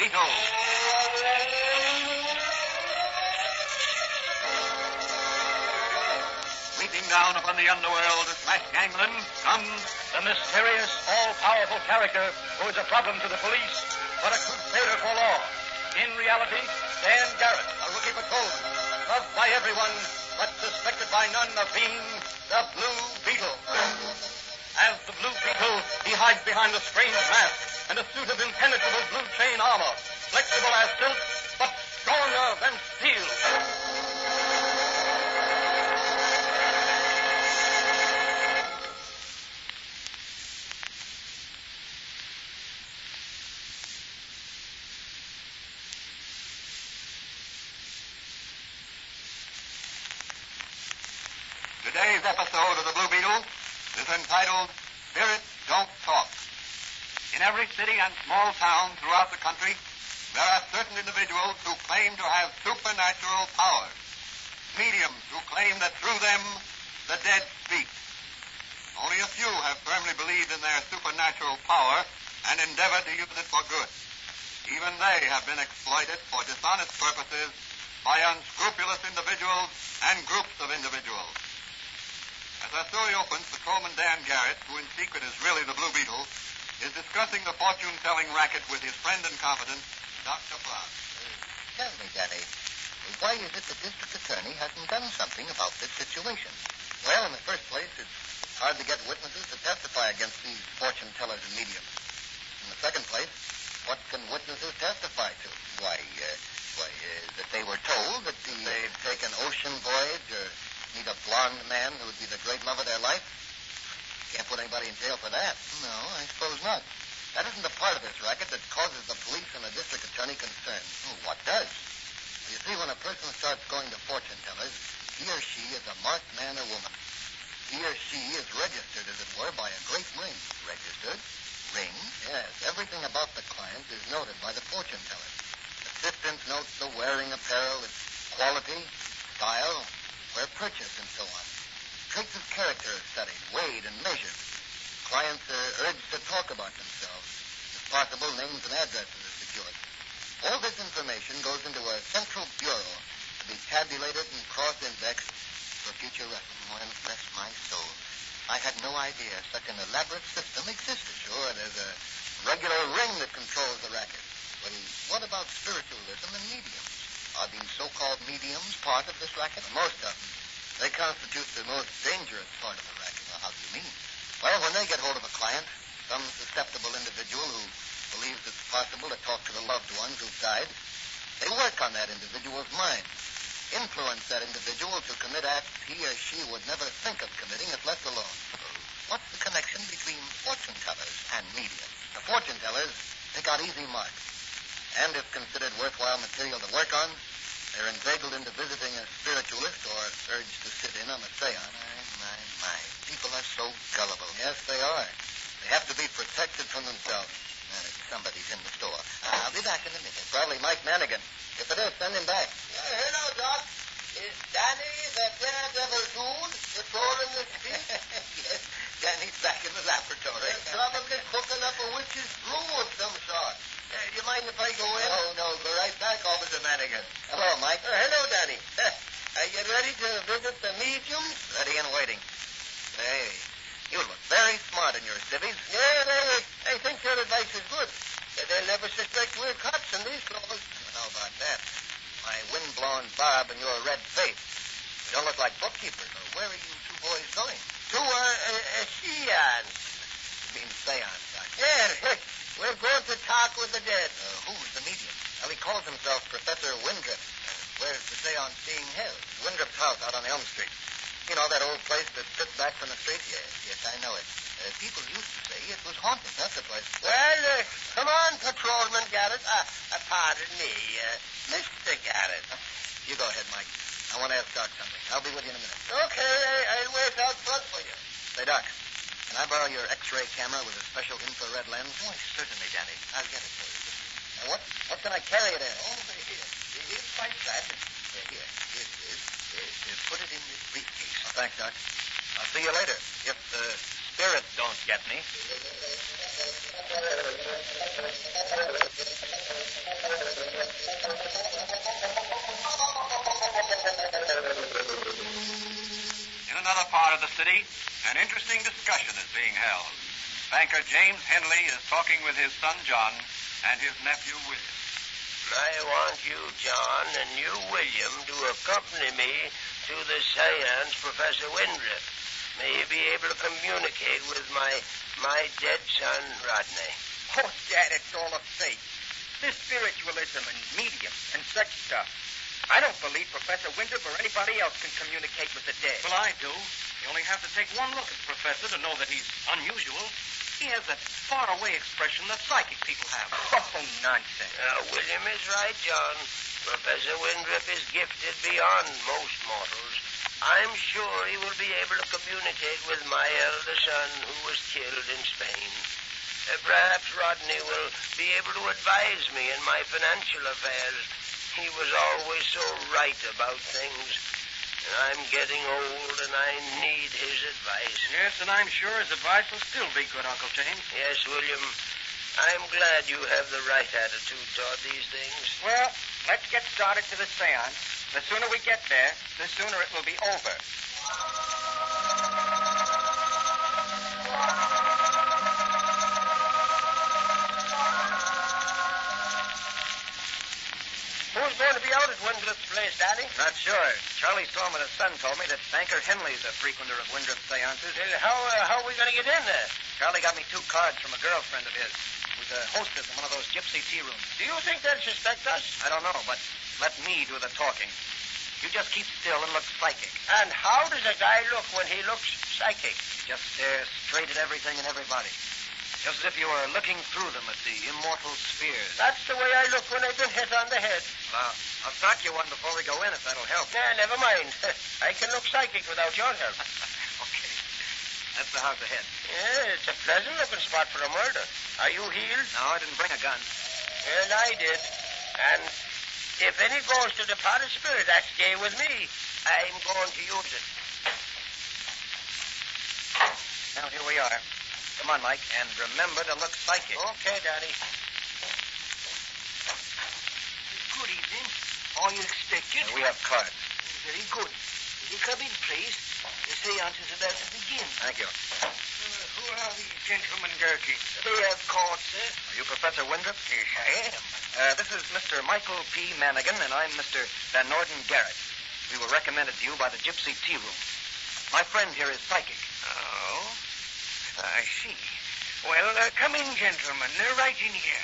Beetle. Sweeping down upon the underworld of Smash Gangland comes the mysterious, all-powerful character who is a problem to the police, but a crusader for law. In reality, Dan Garrett, a rookie patrolman, loved by everyone, but suspected by none of being the Blue Beetle. As the Blue Beetle, he hides behind a strange mask and a suit of impenetrable blue chain armor, flexible as silk, but stronger than steel. Today's episode of the Blue Beetle is entitled Spirits Don't Talk. In every city and small town throughout the country, there are certain individuals who claim to have supernatural powers. Mediums who claim that through them the dead speak. Only a few have firmly believed in their supernatural power and endeavored to use it for good. Even they have been exploited for dishonest purposes by unscrupulous individuals and groups of individuals. As our story opens, Patrolman Dan Garrett, who in secret is really the Blue Beetle, is discussing the fortune-telling racket with his friend and confidant, Dr. Brown. Tell me, Danny, why is it the district attorney hasn't done something about this situation? Well, in the first place, it's hard to get witnesses to testify against these fortune-tellers and mediums. In the second place, what can witnesses testify to? Why, that they were told that they'd take an ocean voyage or meet a blonde man who would be the great love of their life? Can't put anybody in jail for that. No, I suppose not. That isn't the part of this racket that causes the police and the district attorney concern. What does? You see, when a person starts going to fortune tellers, he or she is a marked man or woman. He or she is registered, as it were, by a great ring. Registered? Ring? Yes. Everything about the client is noted by the fortune teller. Assistants note the wearing apparel, its quality, style, where purchased, and so on. Traits of character are studied, weighed, and measured. Clients are urged to talk about themselves. If possible, names and addresses are secured. All this information goes into a central bureau to be tabulated and cross-indexed for future reference. Well, bless my soul. I had no idea such an elaborate system existed. Sure, there's a regular ring that controls the racket. But what about spiritualism and mediums? Are these so-called mediums part of this racket? Most of them. They constitute the most dangerous part of the racket. Well, how do you mean? Well, when they get hold of a client, some susceptible individual who believes it's possible to talk to the loved ones who've died, they work on that individual's mind, influence that individual to commit acts he or she would never think of committing if left alone. What's the connection between fortune tellers and mediums? The fortune tellers pick out easy marks, and if considered worthwhile material to work on, they're inveigled into visiting a spiritualist or urged to sit in on a seance. My. People are so gullible. Yes, they are. They have to be protected from themselves. Somebody's in the store. I'll be back in a minute. Probably Mike Manigan. If it is, send him back. Hello, Doc. Is Danny the daredevil dude patrolling the street? Yes, Danny's back in the laboratory. Probably cooking up a witch's brew of some sort. You mind if I go in? Oh, no. Go right back, Officer Manigan. Hello, Mike. Hello, Danny. Are you ready to visit the mediums? Ready and waiting. Hey, you look very smart in your civvies. Yeah, they think your advice is good. They'll never suspect we're cops in these clothes. How about that? My wind-blown barb and your red face. You don't look like bookkeepers. Where are you two boys going? To a seance. You mean seance, Doctor? Yeah, we're going to talk with the dead. Who's the medium? Well, he calls himself Professor Windrift. Where's the seance being held? Windrift's house out on Elm Street. You know, that old place that sits back from the street? Yes, I know it. People used to say it was haunted. That's the place. Well, come on, Patrolman Garrett. Pardon me, Mr. Garrett. You go ahead, Mike. I want to ask Doc something. I'll be with you in a minute. Okay, I'll wait out front for you. Say, Doc, can I borrow your X-ray camera with a special infrared lens? Why, certainly, Danny. I'll get it for you. Now, what can I carry it in? Over here. Here's my flat. Here. Put it in this briefcase. Oh, thanks, Doc. I'll see you later. If the spirits don't get me. City, an interesting discussion is being held. Banker James Henley is talking with his son John and his nephew William. I want you, John, and you, William, to accompany me to the seance Professor Windrip. May he be able to communicate with my dead son, Rodney. Oh, Dad, it's all a fake. This spiritualism and medium and such stuff. I don't believe Professor Windrip or anybody else can communicate with the dead. Well, I do. You only have to take one look at the professor to know that he's unusual. He has that faraway expression that psychic people have. Oh, nonsense. William is right, John. Professor Windrip is gifted beyond most mortals. I'm sure he will be able to communicate with my elder son who was killed in Spain. Perhaps Rodney will be able to advise me in my financial affairs. He was always so right about things. I'm getting old, and I need his advice. Yes, and I'm sure his advice will still be good, Uncle James. Yes, William. I'm glad you have the right attitude toward these things. Well, let's get started to the seance. The sooner we get there, the sooner it will be over. Who's going to be out at Windrip's place, Daddy? Not sure. Charlie Storm and his son told me that Banker Henley's a frequenter of Windrip's seances. How are we going to get in there? Charlie got me 2 cards from a girlfriend of his who's a hostess in one of those gypsy tea rooms. Do you think they'll suspect us? I don't know, but let me do the talking. You just keep still and look psychic. And how does a guy look when he looks psychic? Just stare straight at everything and everybody. Just as if you were looking through them at the immortal spheres. That's the way I look when I've been hit on the head. Well, I'll start you one before we go in, if that'll help. Nah, never mind. I can look psychic without your help. Okay. That's the house ahead. Yeah, it's a pleasant-looking spot for a murder. Are you healed? No, I didn't bring a gun. Well, I did. And if any goes to depart a spirit, that stay with me. I'm going to use it. Now, here we are. Come on, Mike, and remember to look psychic. Okay, Daddy. Good evening. Are you expected? We have cards. Very good. Will you come in, please? The seance is about to begin. Thank you. Who are these gentlemen, Gertie? They have cards, sir. Are you Professor Windrip? Yes, I am. This is Mr. Michael P. Manigan, and I'm Mr. Van Norden Garrett. We were recommended to you by the Gypsy Tea Room. My friend here is psychic. Oh, I see. Well, come in, gentlemen. Right in here.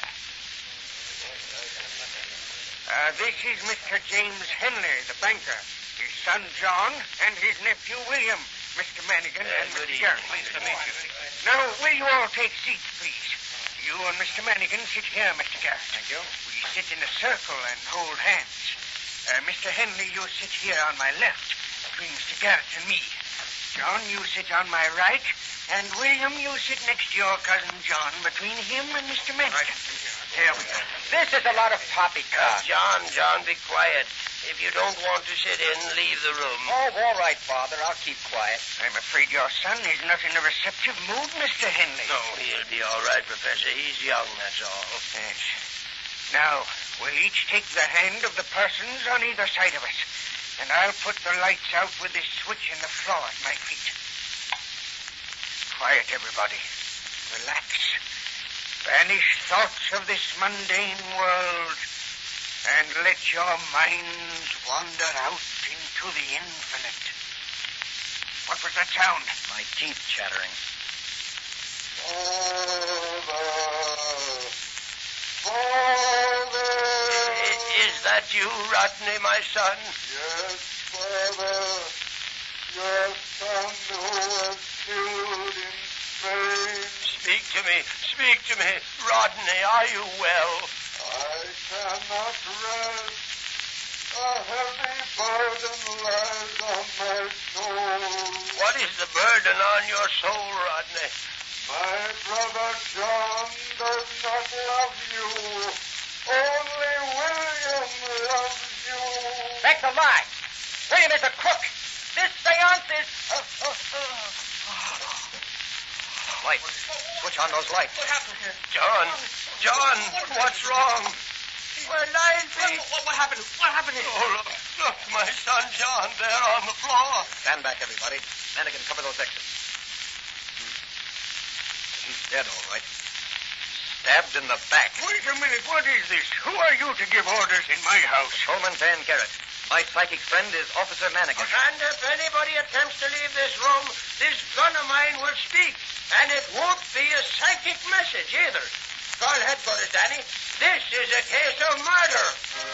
This is Mr. James Henley, the banker. His son, John, and his nephew, William. Mr. Manigan and Mr. Garrett. Pleased to meet you. Now, will you all take seats, please? You and Mr. Manigan sit here, Mr. Garrett. Thank you. We sit in a circle and hold hands. Mr. Henley, you sit here on my left, between Mr. Garrett and me. John, you sit on my right. And, William, you sit next to your cousin John, between him and Mr. Manigan. Here we are. This is a lot of poppycock. John, be quiet. If you don't want to sit in, leave the room. Oh, all right, Father. I'll keep quiet. I'm afraid your son is not in a receptive mood, Mr. Henley. No, he'll be all right, Professor. He's young, that's all. Yes. Now, we'll each take the hand of the persons on either side of us. And I'll put the lights out with this switch in the floor at my feet. Quiet, everybody. Relax. Banish thoughts of this mundane world and let your minds wander out into the infinite. What was that sound? My teeth chattering. Father! Is that you, Rodney, my son? Yes, Father. Your son who was killed in Spain. Speak to me. Rodney, are you well? I cannot rest. A heavy burden lies on my soul. What is the burden on your soul, Rodney? My brother John does not love you. Only William loves you. That's a lie. William is a crook. This seance is... Light. Switch on those lights. What happened here? John, what's wrong? Where lies he? What happened? What happened here? Oh, look, my son John there on the floor. Stand back, everybody. Mannigan, cover those exits. He's dead, all right. Stabbed in the back. Wait a minute. What is this? Who are you to give orders in my house? Patrolman Van Garrett. My psychic friend is Officer Mannigan. And if anybody attempts to leave this room, this gun of mine will speak. And it won't be a psychic message either. Go ahead, Brother Danny. This is a case of murder.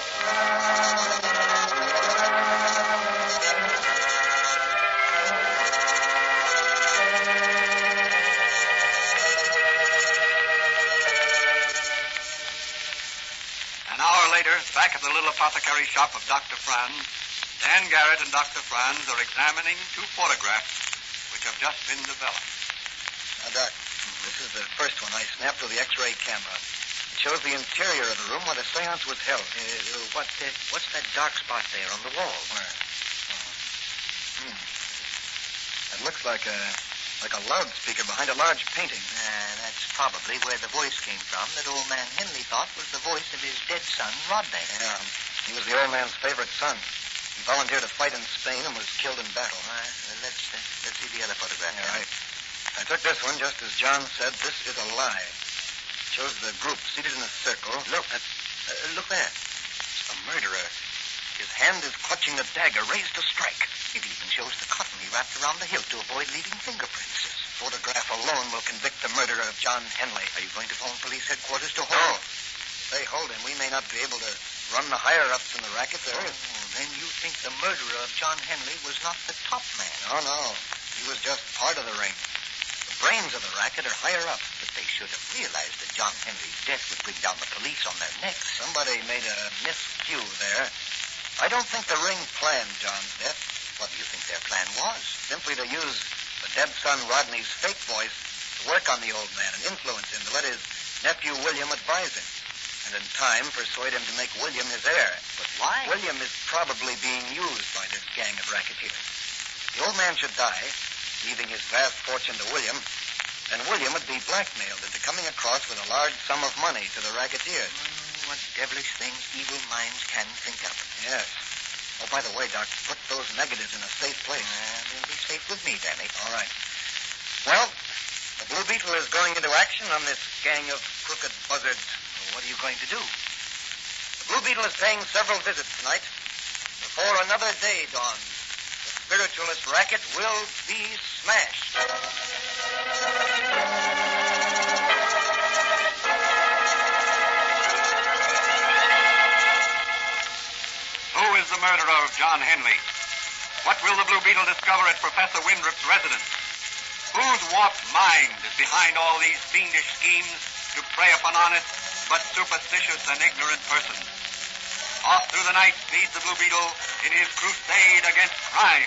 An hour later, back at the little apothecary shop of Dr. Franz, Dan Garrett and Dr. Franz are examining two photographs which have just been developed. Now, Doc, this is the first one I snapped with the X-ray camera. It shows the interior of the room where the seance was held. What's that dark spot there on the wall? Where? It looks like a loudspeaker behind a large painting. That's probably where the voice came from that old man Henley thought was the voice of his dead son, Rodney. Yeah, he was the old man's favorite son. He volunteered to fight in Spain and was killed in battle. Let's see the other photograph. Yeah, right. I took this one just as John said. This is a lie. It shows the group seated in a circle. Look there. It's the murderer. His hand is clutching the dagger, raised to strike. It even shows the cotton he wrapped around the hilt to avoid leaving fingerprints. This photograph alone will convict the murderer of John Henley. Are you going to phone police headquarters to hold No. him? If they hold him, we may not be able to run the higher-ups in the racket there. Then you think the murderer of John Henley was not the top man? No. He was just part of the ring. The brains of the racket are higher up. But they should have realized that John Henley's death would bring down the police on their necks. Somebody made a miscue there. I don't think the ring planned John's death. What do you think their plan was? Simply to use the dead son Rodney's fake voice to work on the old man and influence him, to let his nephew William advise him. And in time persuade him to make William his heir. But why? William is probably being used by this gang of racketeers. The old man should die, leaving his vast fortune to William, and William would be blackmailed into coming across with a large sum of money to the racketeers. What devilish things evil minds can think up. Yes. Oh, by the way, Doc, put those negatives in a safe place. They'll be safe with me, Danny. All right. Well, the Blue Beetle is going into action on this gang of crooked buzzards. What are you going to do? The Blue Beetle is paying several visits tonight. Before another day dawns, the spiritualist racket will be smashed. Who is the murderer of John Henley? What will the Blue Beetle discover at Professor Windrip's residence? Whose warped mind is behind all these fiendish schemes to prey upon honest but superstitious and ignorant persons? Off through the night speeds the Blue Beetle in his crusade against crime.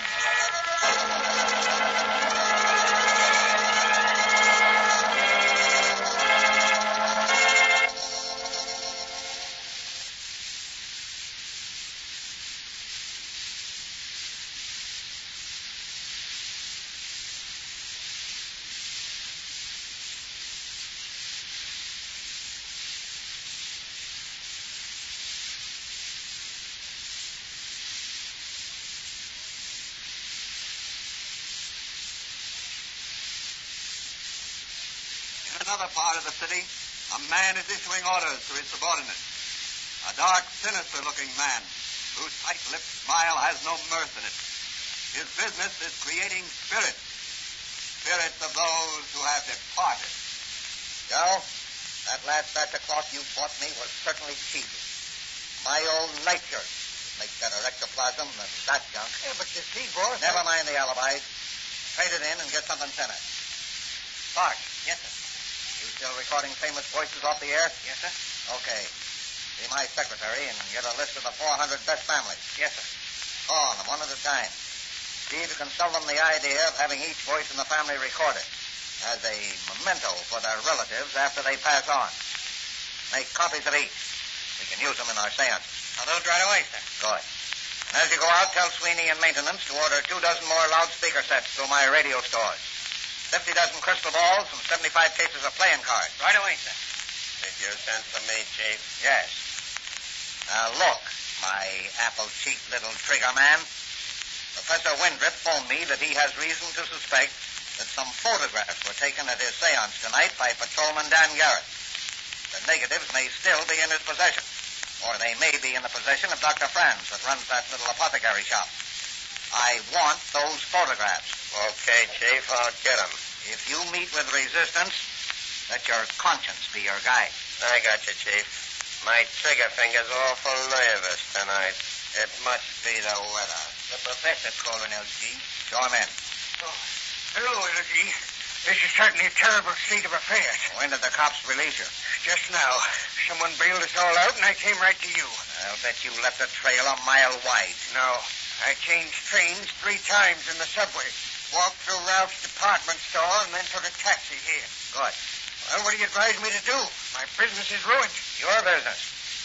In another part of the city, a man is issuing orders to his subordinates. A dark, sinister-looking man whose tight-lipped smile has no mirth in it. His business is creating spirits. Spirits of those who have departed. Joe, that last batch of cloth you bought me was certainly cheesy. My old nightshirt makes better ectoplasm than that junk. Yeah, but you see, boss. Never mind the alibis. Trade it in and get something finished. Sarge. Yes, sir. You still recording famous voices off the air? Yes, sir. Okay. Be my secretary and get a list of the 400 best families. Yes, sir. Call on them one at a time. See if you can sell them the idea of having each voice in the family recorded as a memento for their relatives after they pass on. Make copies of each. We can use them in our seances. I'll do it right away, sir. Good. And as you go out, tell Sweeney and maintenance to order 24 more loudspeaker sets through my radio stores. 50 crystal balls and 75 cases of playing cards. Right away, sir. Did you send for me, Chief? Yes. Now look, my apple-cheeked little trigger man. Professor Windrip phoned me that he has reason to suspect that some photographs were taken at his seance tonight by Patrolman Dan Garrett. The negatives may still be in his possession, or they may be in the possession of Dr. Franz that runs that little apothecary shop. I want those photographs. Okay, Chief, I'll get 'em. If you meet with resistance, let your conscience be your guide. I got you, Chief. My trigger finger's awful nervous tonight. It must be the weather. The professor calling, LG. Show him in. Oh, hello, LG. This is certainly a terrible state of affairs. When did the cops release you? Just now. Someone bailed us all out, and I came right to you. I'll bet you left a trail a mile wide. No. I changed trains 3 times in the subway. Walked through Ralph's department store and then took a taxi here. Good. Well, what do you advise me to do? My business is ruined. Your business.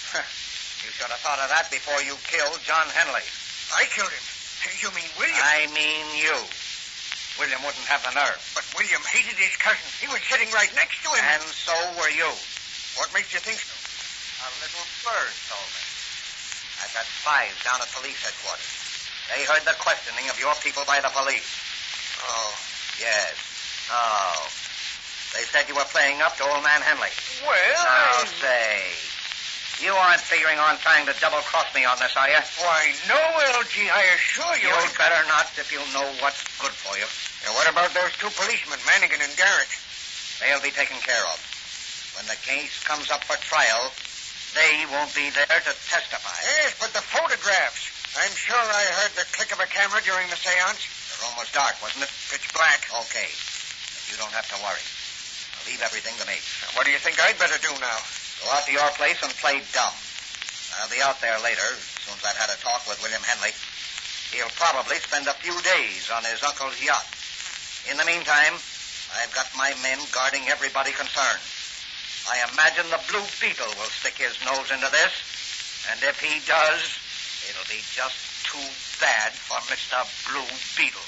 You should have thought of that before you killed John Henley. I killed him. You mean William? I mean you. William wouldn't have the nerve. But William hated his cousin. He was sitting right next to him. And so were you. What makes you think so? A little bird told me. I've got spies down at police headquarters. They heard the questioning of your people by the police. Oh. Yes. Oh. They said you were playing up to old man Henley. Well, Now, say, you aren't figuring on trying to double-cross me on this, are you? Why, no, LG, I assure you. You'd better not if you know what's good for you. Now, what about those 2 policemen, Mannigan and Garrett? They'll be taken care of. When the case comes up for trial, they won't be there to testify. Yes, but the photographs. I'm sure I heard the click of a camera during the seance. The room was dark, wasn't it? Pitch black. Okay. But you don't have to worry. I'll leave everything to me. Now, what do you think I'd better do now? Go out to your place and play dumb. I'll be out there later, as soon as I've had a talk with William Henley. He'll probably spend a few days on his uncle's yacht. In the meantime, I've got my men guarding everybody concerned. I imagine the Blue Beetle will stick his nose into this, and if he does, it'll be just too bad for Mr. Blue Beetle.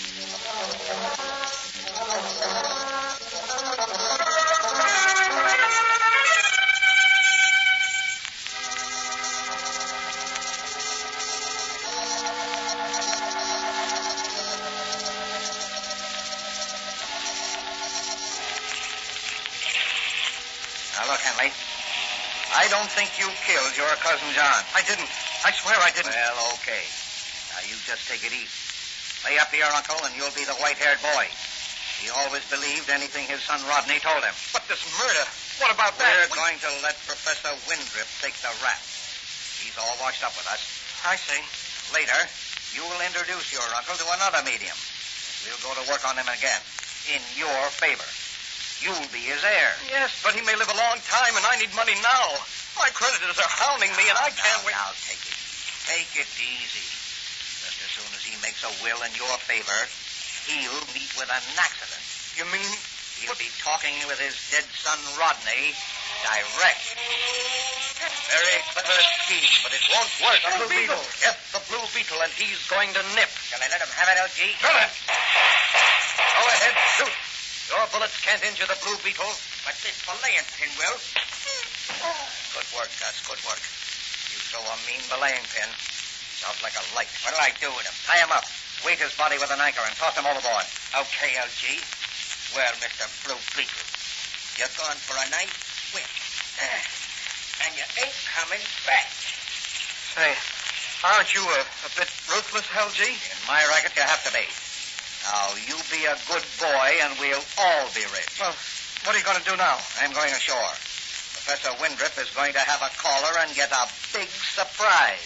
Now, look, Henley. I don't think you killed your cousin John. I didn't. I swear I didn't. Well, okay. Now, you just take it easy. Lay up to your uncle, and you'll be the white-haired boy. He always believed anything his son Rodney told him. But this murder, what about that? We're going to let Professor Windrip take the rap. He's all washed up with us. I see. Later, you will introduce your uncle to another medium. We'll go to work on him again, in your favor. You'll be his heir. Yes, but he may live a long time, and I need money now. My creditors are hounding me, and I can't wait. Now, take it. Take it easy. Just as soon as he makes a will in your favor, he'll meet with an accident. You mean? He'll be talking with his dead son, Rodney, direct. Very clever scheme, but it won't work. The Blue Beetle. Yes, the Blue Beetle, and he's going to nip. Shall I let him have it, LG? Kill it. Go ahead, shoot. Your bullets can't injure the Blue Beetle. But this belaying pin will. Good work, Gus, good work. You throw a mean belaying pin. Sounds like a light. What'll I do with him? Tie him up. Weight his body with an anchor and toss him overboard. Okay, LG. Well, Mr. Blue Beetle, you're going for a nice swim. And you ain't coming back. Say, aren't you a bit ruthless, LG? In my racket, you have to be. Now, you be a good boy, and we'll all be rich. Well, what are you going to do now? I'm going ashore. Professor Windrip is going to have a caller and get a big surprise.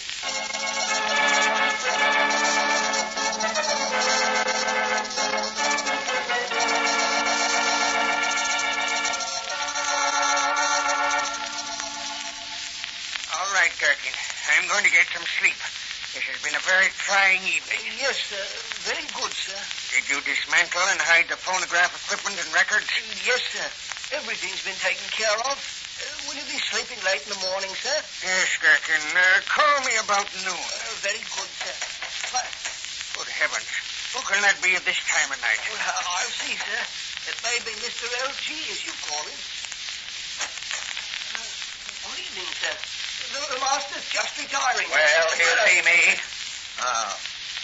All right, Gherkin. I'm going to get some sleep. This has been a very trying evening. Yes, sir. Very good, sir. Did you dismantle and hide the phonograph equipment and records? Yes, sir. Everything's been taken care of. Will you be sleeping late in the morning, sir? Yes, Gherkin. Call me about noon. Very good, sir. Good heavens. Who can that be at this time of night? Well, I'll see, sir. It may be Mr. L.G., as you call him. Good evening, sir. The master's just retiring. Well, he'll see me. Oh,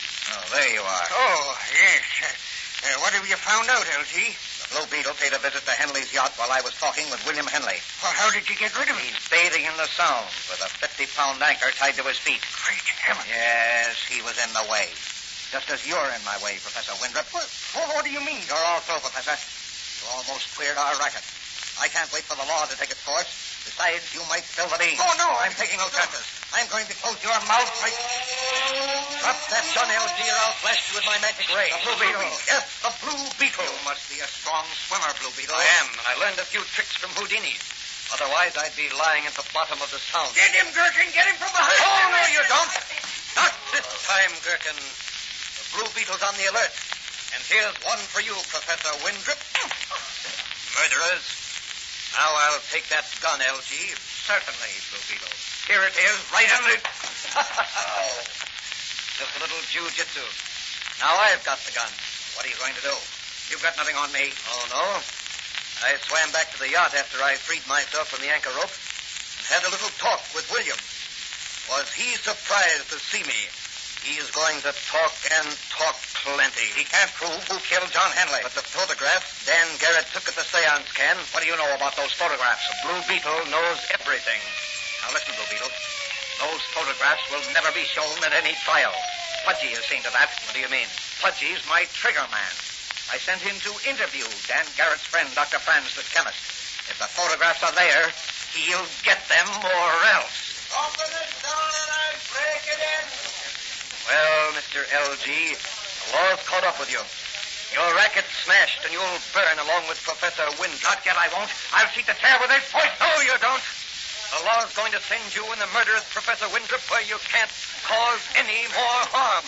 there you are. Oh, yes. What have you found out, LG? The Blue Beetle paid a visit to Henley's yacht while I was talking with William Henley. Well, how did you get rid of him? He's bathing in the Sound with a 50-pound anchor tied to his feet. Great heavens. Yes, he was in the way. Just as you're in my way, Professor Windrip. What do you mean? You're all through, Professor. You almost cleared our racket. I can't wait for the law to take its course. Besides, you might spill the beans. Oh, no. I'm taking no chances. I'm going to close your mouth right... Drop that gun, LG, or I'll flash you with my magic ray. The Blue Beetle. Yes, the Blue Beetle. You must be a strong swimmer, Blue Beetle. I am, and I learned a few tricks from Houdini. Otherwise, I'd be lying at the bottom of the Sound. Get him, Gherkin. Get him from behind. Oh, no, you don't. Not this time, Gherkin. The Blue Beetle's on the alert. And here's one for you, Professor Windrip. Murderers. Now I'll take that gun, LG. Certainly, Blue Beetle. Here it is, right under it. Just a little jiu-jitsu. Now I've got the gun. What are you going to do? You've got nothing on me. Oh, no? I swam back to the yacht after I freed myself from the anchor rope and had a little talk with William. Was he surprised to see me? He is going to talk and talk plenty. He can't prove who killed John Henley. But the photographs Dan Garrett took at the seance can. What do you know about those photographs? The Blue Beetle knows everything. Now listen, Blue Beetle. Those photographs will never be shown at any trial. Pudgy has seen to that. What do you mean? Pudgy's my trigger man. I sent him to interview Dan Garrett's friend, Dr. Franz, the chemist. If the photographs are there, he'll get them or else. Open it down and I'll break it in. Well, Mr. LG, the law's caught up with you. Your racket's smashed, and you'll burn along with Professor Windrip. Not yet, I won't. I'll see the tear with this voice. No, you don't. The law's going to send you and the murderous Professor Windrip where you can't cause any more harm.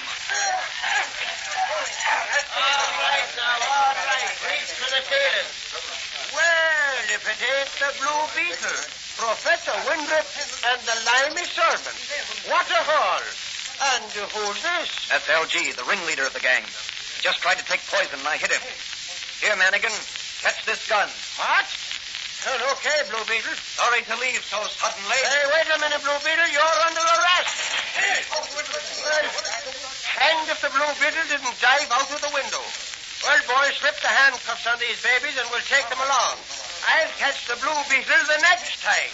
All right now, all right. Reach for the tail. Well, if it ain't the Blue Beetle, Professor Windrip and the Limey Serpent. What a haul. And who's this? That's LG, the ringleader of the gang. Just tried to take poison, and I hit him. Here, Manigan, catch this gun. What? Well, okay, Blue Beetle. Sorry to leave so suddenly. Hey, wait a minute, Blue Beetle. You're under arrest. Well, hanged if the Blue Beetle didn't dive out of the window. Well, boys, slip the handcuffs on these babies and we'll take them along. I'll catch the Blue Beetle the next time.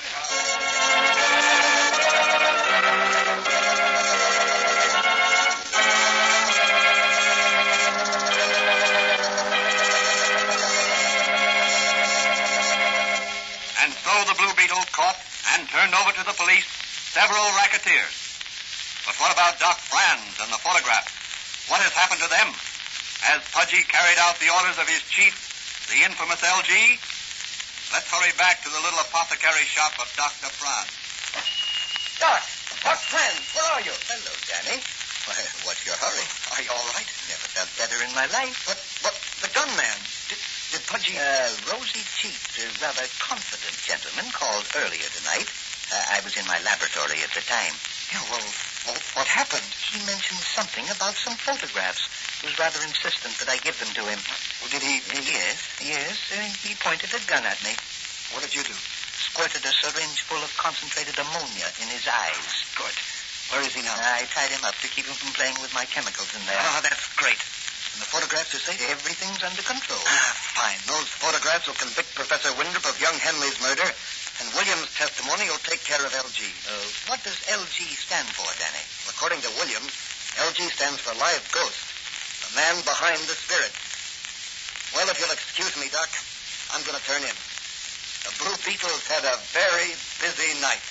And so the Blue Beetle caught and turned over to the police several racketeers. But what about Doc Franz and the photographs? What has happened to them? Has Pudgy carried out the orders of his chief, the infamous LG? Let's hurry back to the little apothecary shop of Dr. Franz. Doc, Franz, where are you? Hello, Danny. Why, what's your hurry? Are you all right? Never felt better in my life. But the gunman. Did Pudgy... Rosy-cheeked, rather confident gentleman called earlier tonight. I was in my laboratory at the time. Yeah, well, what happened? He mentioned something about some photographs. He was rather insistent that I give them to him. Well, did he... Yes. He pointed a gun at me. What did you do? Squirted a syringe full of concentrated ammonia in his eyes. Good. Where is he now? I tied him up to keep him from playing with my chemicals in there. Ah, that's great. And the photographs are safe? Everything's under control. Ah, fine. Those photographs will convict Professor Windrip of young Henley's murder, and Williams' testimony will take care of LG. What does LG stand for, Danny? According to Williams, LG stands for Live Ghost, the man behind the spirit. Well, if you'll excuse me, Doc, I'm going to turn in. The Blue Beetle's had a very busy night.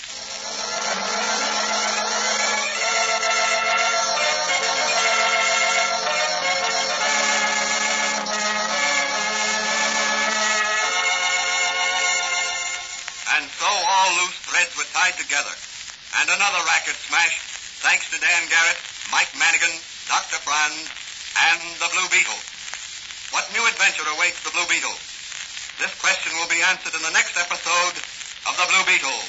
And so all loose threads were tied together. And another racket smashed, thanks to Dan Garrett, Mike Manigan, Dr. Franz, and the Blue Beetle. What new adventure awaits the Blue Beetle? This question will be answered in the next episode of the Blue Beetle.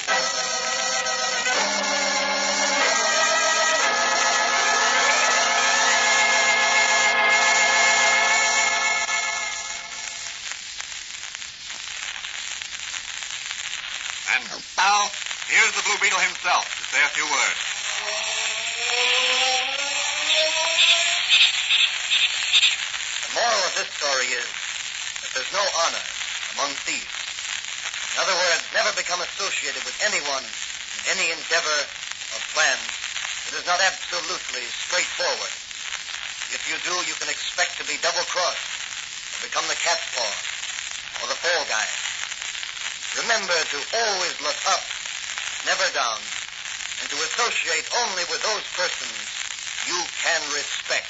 And now, here's the Blue Beetle himself to say a few words. The moral of this story is that there's no honor among thieves. In other words, never become associated with anyone in any endeavor or plan that is not absolutely straightforward. If you do, you can expect to be double-crossed or become the cat's paw or the fall guy. Remember to always look up, never down, and to associate only with those persons you can respect.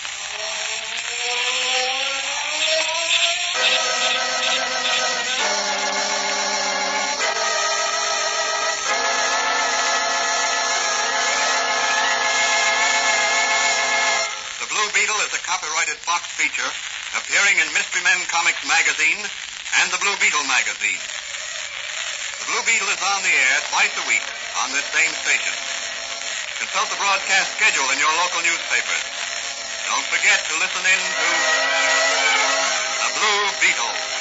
The Blue Beetle is a copyrighted Fox feature appearing in Mystery Men Comics magazine and the Blue Beetle magazine. The Blue Beetle is on the air twice a week on this same station. Consult the broadcast schedule in your local newspapers. Don't forget to listen in to The Blue Beetle.